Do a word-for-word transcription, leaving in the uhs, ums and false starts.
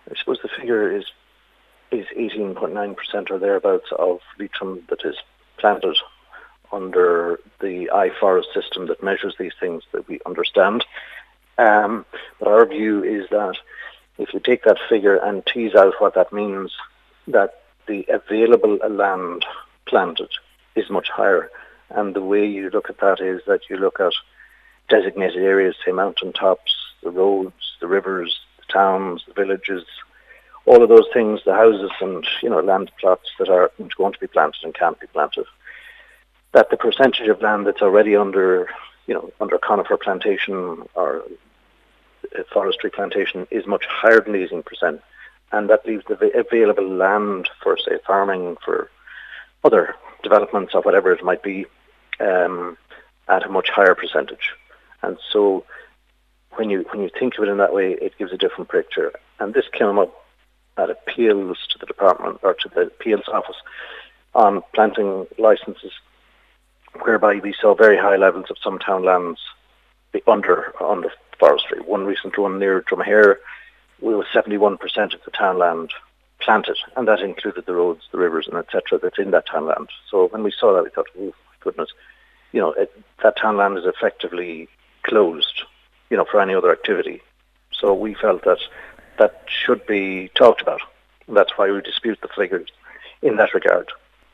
I suppose the figure is is eighteen point nine percent or thereabouts of Leitrim that is planted under the iForest system that measures these things that we understand. Um, but our view is that if you take that figure and tease out what that means, that the available land planted is much higher. And the way you look at that is that you look at designated areas, say mountain tops, the roads, the rivers, the towns, the villages, all of those things, the houses and, you know, land plots that are going to be planted and can't be planted, that the percentage of land that's already under, you know, under conifer plantation or forestry plantation is much higher than eighteen percent. And that leaves the available land for, say, farming, for other developments or whatever it might be, um, at a much higher percentage. And so when you when you think of it in that way, it gives a different picture. And this came up at appeals to the department or to the appeals office on planting licences, whereby we saw very high levels of some townlands be under under forestry. One recent one near Dromahare, we was seventy-one percent of the townland planted, and that included the roads, the rivers, and et cetera that's in that townland. So when we saw that, we thought, oh, goodness, you know, it, that townland is effectively closed, you know, for any other activity. So we felt that that should be talked about. And that's why we dispute the figures in that regard.